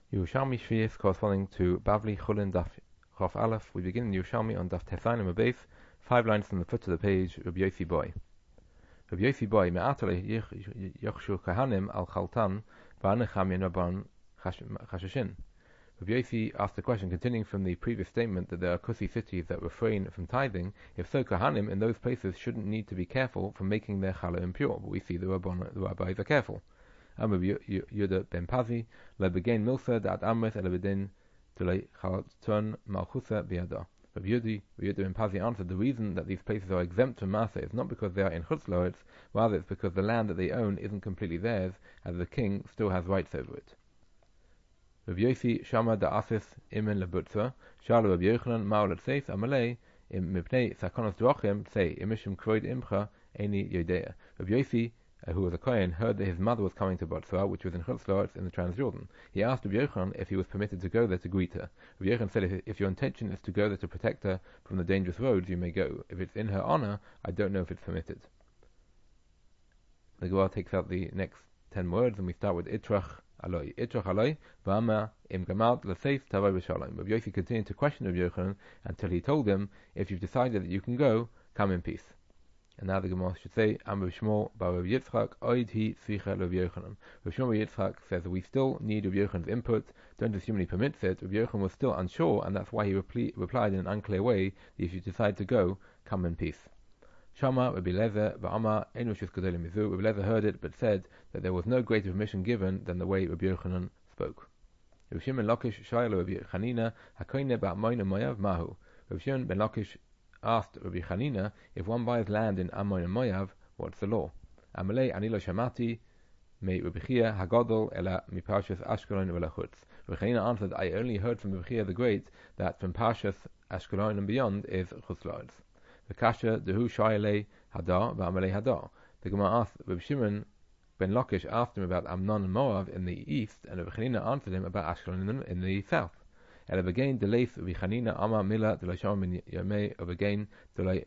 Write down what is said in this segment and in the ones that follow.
Yerushalmi Shvius corresponding to Bavli Chulin Daf Chof Aleph. We begin in Yerushalmi on Daf Tesanim Base, 5 lines from the foot to the page. Rabbi Yosi Boy. Rabbi Yosi Boy me'atale yochshu kahanim al chaltan va'anecham yenabon chashashin. Rabbi Yosi asked the question, continuing from the previous statement that there are kusi cities that refrain from tithing. If so, kahanim in those places shouldn't need to be careful from making their challah impure. But we see the rabbis are careful. Rabbi Yehuda ben Pazi lebegain milsa dat amres elebedin tulei chalton malchusa biyada. Rabbi Yehuda ben Pazi answered, the reason that these places are exempt from Masa is not because they are in Chutz La'aretz, rather it's because the land that they own isn't completely theirs, as the king still has rights over it. Rabbi Yosi shama da asis imen lebutza shalu Rabbi Yochanan ma'olet seis amalei im mipnei sakonos drachim say imishim kroid imcha eni yodea. Rabbi Yosi, who was a Kohen, heard that his mother was coming to Botzra, which was in Chutz La'aretz in the Transjordan. He asked Rabbi Yochanan if he was permitted to go there to greet her. Rabbi Yochanan said, if your intention is to go there to protect her from the dangerous roads, you may go. If it's in her honor, I don't know if it's permitted. The Gemara takes out the next 10 words, and we start with Itrach aloi. Itrach aloi, v'ama im gamalt l'seif tavai b'shalom. Rabbi Yosi continued to question Rabbi Yochanan until he told him, if you've decided that you can go, come in peace. And now the Gemara should say, Am Rav Shmuel bar Rav Yitzchak oid hi tzricha Rav Yochanan. Rav Shmuel bar Yitzchak says that we still need Rav Yochanan's input. Don't assume he permits it. Rav Yochanan was still unsure, and that's why he replied in an unclear way that if you decide to go, come in peace. Shama Rabbi Lezer v'ama ein rishus gadol mizu. Rabbi Lezer heard it, but said that there was no greater permission given than the way Rabbi Yochanan spoke. Rav Shimon Lakish shaylo Rabbi Chanina hakoine ba'amoyin moyav mahu. Rav Shimon ben Lakish asked Rabbi Chanina, if one buys land in Ammon and Moav, what's the law? Amalei ani lo shamati me Rabbi Chia hagadol ela mi Parshas Ashkelon v'lachutz. Rabbi Chanina answered, I only heard from Rabbi Chia the Great that from Parshas Ashkelon and beyond is Chutz La'aretz. The kasha dehu shayalei hadar v'amalei hadar. The Gemara asked Rabbi Shimon ben Lakish asked him about Amnon and Moav in the east, and Rabbi Chanina answered him about Ashkelon in the south. And again, delays Rabbi Chanina Ama Mila delay Shama min Yamei of again delay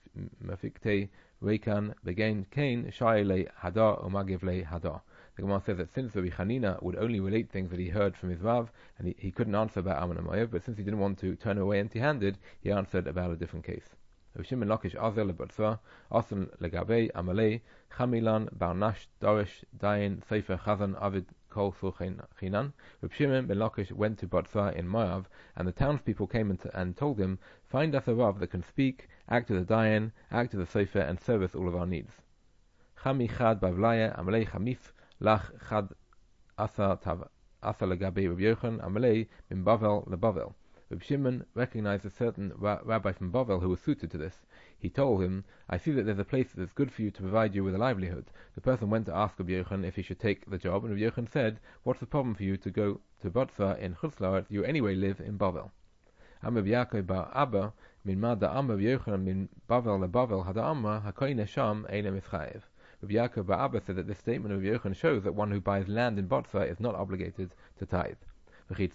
Mafikte Reikan begain Kain Shaile Hadar or Magivle Hadar. The Gemara says that since Rabbi Chanina would only relate things that he heard from his Rav, and he couldn't answer about Ammon and Moav, but since he didn't want to turn away empty-handed, he answered about a different case. Rabbi Shimon Lakish Azel leBotzra Asan leGabei Amalei Chamilan Barnash Darish Dain Sefer Chazan Avid Kol Chinan. Rabbi Shimon ben Lakish went to Botzra in Moav, and the townspeople came and told him, find us a Rav that can speak, act as a Dayan, act as a Sefer, and service all of our needs. Chami Chad Bavlaya Amalei Chamif Lach Chad Asa leGabei Rabbi Yochanan Amalei Min Bavel leBavel. Rabbi Shimon recognized a certain rabbi from Bavel who was suited to this. He told him, I see that there's a place that's good for you to provide you with a livelihood. The person went to ask Rabbi Yochanan if he should take the job, and Rabbi Yochanan said, what's the problem for you to go to Botzra in Chutz La'aretz? You anyway live in Bavel. Am Rabbi Yaakov bar Abba min ma da'am Rabbi Yochanan min Bavel leBavel hada'amra hakoine sham eine mischayev. Rabbi Yaakov bar Abba said that this statement of Rabbi Yochanan shows that one who buys land in Botzra is not obligated to tithe. The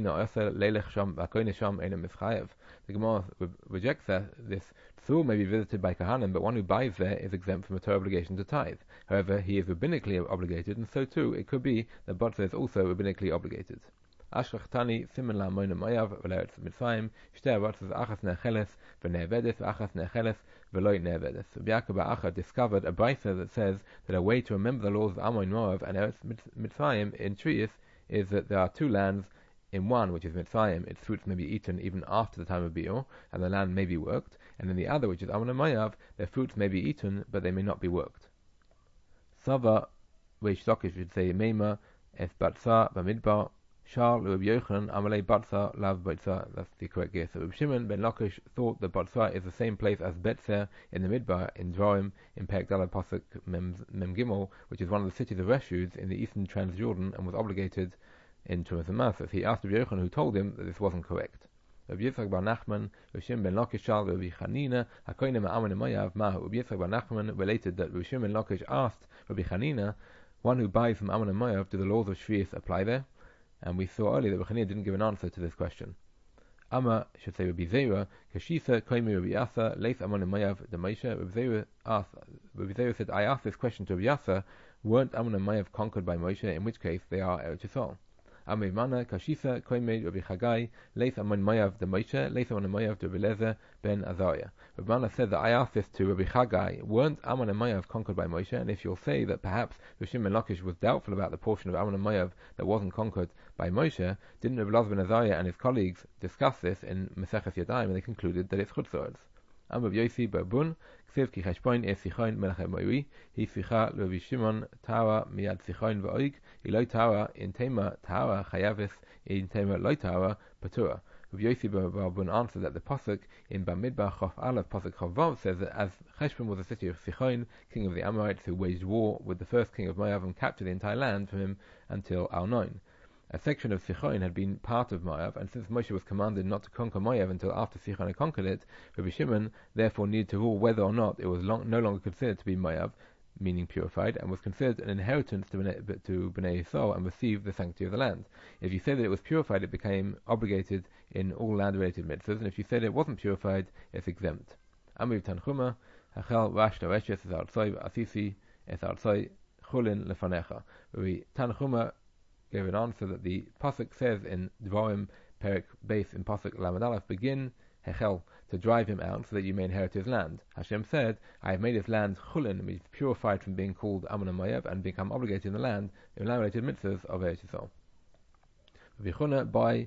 Gemara rejects that this Tzur may be visited by Kahanim, but one who buys there is exempt from a Torah obligation to tithe. However, he is rabbinically obligated, and so too it could be that Botzra is also rabbinically obligated. Ashrachtani simen la moina moyav v'leretz mitzrayim shtei aratzos achas ne'cheles v'ne'evedes v'achas ne'cheles v'loi ne'evedes. Rabbi Yaakov bar Acha discovered a brisa that says that a way to remember the laws of Ammon, Moav, and Eretz Mitzrayim in Trius is that there are two lands. In one, which is Mitzrayim, its fruits may be eaten even after the time of Biur, and the land may be worked, and in the other, which is Ammon and Moav, their fruits may be eaten, but they may not be worked. Sava Reish Lakish should say Meima Es Batzar Bamidbar Shar Rabbi Yochanan Amalei Batzar Lav Batzar. That's the correct guess. So Rabbi Shimon ben Lakish thought that Batzar is the same place as Betzer in the Midbar in Dvarim in Perek Daled Pasuk Mem Gimel, which is one of the cities of refuge in the eastern Transjordan, and was obligated in Tumas and Masas. He asked Rabbi Yochanan, who told him that this wasn't correct. Rabbi Yitzchak bar Nachman, Rabbi Shimon ben Lakish shal Rabbi Chanina hakoine ma'amin moyav mahu. Rabbi Yitzchak bar Nachman related that Rabbi Shimon ben Lakish asked Rabbi Chanina, one who buys from Ammon and Moav, do the laws of Shvius apply there? And we saw earlier that Rabbi Chanina didn't give an answer to this question. Amma should say Rabbi Zera, Kashisa koimi Rabbi Yasa, leif Ammon and Moav the Moshe. Rabbi Zera said, I asked this question to Rabbi Yasa, weren't Ammon and Moav conquered by Moshe, in which case they are Eretz Yisrael. Amei Mana Kashisa Koimei Rabbi Chagai Leith Amon Moav de Moshe Leith Amon Moav de Beleza ben Azariah. Rabbi Mana said that I asked this to Rabbi Chagai, weren't Ammon and Moav conquered by Moshe? And if you'll say that perhaps Rabbi Shimon Lakish was doubtful about the portion of Ammon and Moav that wasn't conquered by Moshe, didn't Rabbi Elazar ben Azariah and his colleagues discuss this in Maseches Yadayim, and they concluded that it's Chutzords. Amr Yosi Babun Ksiv Ki Cheshboin Es Sichon Melech Moiri Hi Sicha Rabbi Shimon Tawa Miyad Sichon Va'oig Iloi Tawa In Tema Tawa Chayavis In Tema Loi Tawa Patura. Rabbi Yosi Babun answered that the pasuk in Bamidbar Chof Aleph pasuk Chof Vav says that as Cheshbon was a city of Sichon, king of the Amorites, who waged war with the first king of Moav and captured the entire land from him until Arnon. A section of Sichon had been part of Moav, and since Moshe was commanded not to conquer Moav until after Sichon had conquered it, Rabbi Shimon therefore needed to rule whether or not it was no longer considered to be Moav, meaning purified, and was considered an inheritance to Bnei Yisrael and received the sanctity of the land. If you said that it was purified, it became obligated in all land-related mitzvahs, and if you said it wasn't purified, it's exempt. Amiv Tanchuma, Hachel Rash Noreshes Es Artzoi Asisi Es Artzoi Chulin Lefanecha. Rabbi Tanchuma gave an answer that the pasuk says in Dvarim Perek Beis in pasuk Lamed Aleph, begin Hechel, to drive him out so that you may inherit his land. Hashem said, I have made his land chulin, means purified from being called Ammon and Moav, and become obligated in the land in land-related mitzvahs of Eretz Yisrael. V'chuna by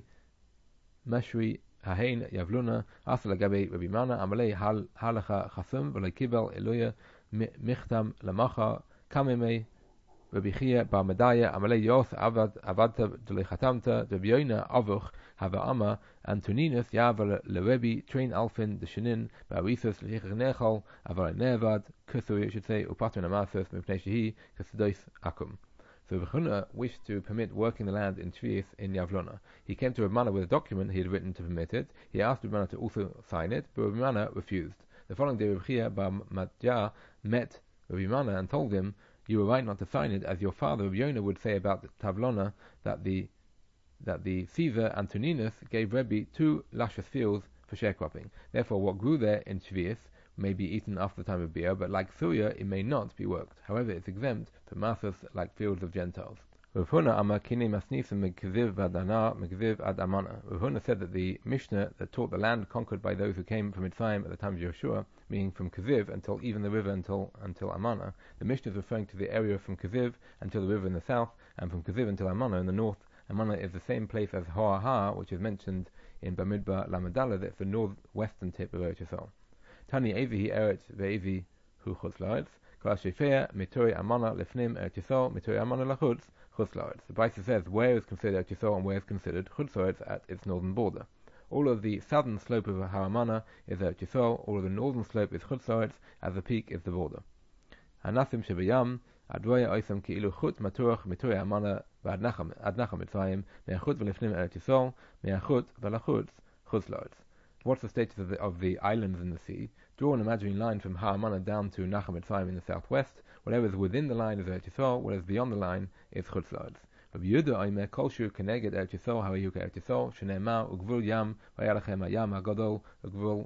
Mashri Hahein Yavluna Asal Gabi Rabbi Mana Amalei Halacha Chasum V'lei Kibel Eloya Michtam Lamacha Kamemei Rabbi Chia Bar Medaya Amalei Yos Avadta Delechatamta Rabbi Yoina Avuch Hava Antoninus Yavel Lerebi Train Alfin the Shenin Barisus Nechal Aval Nevad Kusuri should say Upatun Amasus Mipnei Shehi Kasadois Akum. So Rechuna wished to permit working the land in Shvius in Yavlona. He came to Rabbi Mana with a document he had written to permit it. He asked Rabbi Mana to also sign it, but Rabbi Mana refused. The following day Rabbi Chia Bar Matja met Rabbi Mana and told him, you were right not to sign it, as your father Rabbi Yonah would say about the Tavlona that the Caesar Antoninus gave Rebbe 2 luscious fields for sharecropping. Therefore, what grew there in Shvius may be eaten after the time of Beer, but like Syria, it may not be worked. However, it's exempt for masses like fields of Gentiles. Rav Huna said that the Mishnah that taught the land conquered by those who came from Mitzrayim at the time of Yeshua, meaning from Kaziv until even the river until Amana, the Mishnah is referring to the area from Kaziv until the river in the south, and from Kaziv until Amana in the north. Amana is the same place as Ho'aha, which is mentioned in Bamidbar Lamadala, that's the northwestern tip of Eretz Yisrael. Tani Evi Eretz Ve'evi Hu Chutz La'aretz, Kol Shefeya Mituri Amana Lefnim Eretz Yisrael Mituri Amana Lachutz Chutz La'aretz. The Brisa says where is considered Eretz Yisrael and where is considered Chutz La'aretz at its northern border. All of the southern slope of Haramana is Eretz Yisrael, all of the northern slope is Chutz La'aretz, as the peak is the border. Hanasim Shebayam Adroya Oisam Ki'ilu Chutz Matuach Mituri Amana Ad Nacham Mitzrayim Me'achut V'lefnim Eretz Yisrael Me'achut V'lachutz Chutz La'aretz. What's the status of the islands in the sea? Draw an imaginary line from Ha'amana down to Nacham Mitzrayim in the southwest. Whatever is within the line is Eretz Yisrael, whatever is beyond the line is Chutz La'aretz. Rabbi Yehuda Omer Kol Shu Keneged Eretz Yisrael Ha'ayu Eretz Yisrael Shneimar Ugvul Yam V'yalachem Hayam HaGadol Ugvul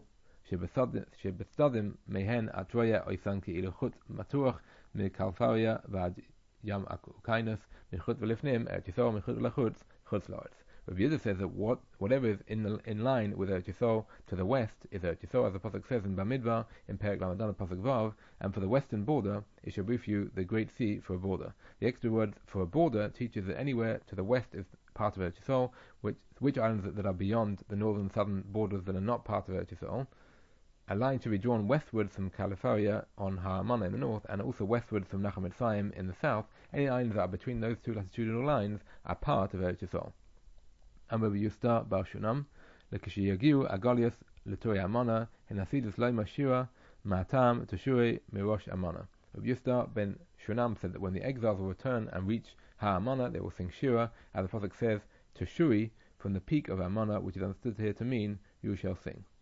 Shebestadim Mehen Atroya Oisan Ki'ilu Chutz Matuach Mikalfaria V'ad Yam Ukainas Michut V'lefnim Eretz Yisrael Michut V'lachutz Chutz La'aretz. Rabbi Yehuda says that whatever is in line with Eretz Yisrael to the west is Eretz Yisrael, as the pasuk says in Bamidbar in Perek Lamed pasuk Vav, and for the western border it shall be for you the great sea for a border. The extra word for a border teaches that anywhere to the west is part of Eretz Yisrael, which islands that are beyond the northern and southern borders that are not part of Eretz Yisrael. A line should be drawn westwards from Califaria on Ha'amana in the north, and also westwards from Nacham Mitzrayim in the south. Any islands that are between those two latitudinal lines are part of Eretz Yisrael. Amr Yusta Bar Shunam, Lekishiyagiu Agalius Letoy Amana, Henasidus Loima Shira, Matam Teshuri Mirosh Amana. Rabbi Yusta ben Shunam said that when the exiles will return and reach Ha'amana, they will sing Shira, as the Prophet says, Teshuri, from the peak of Amana, which is understood here to mean, you shall sing.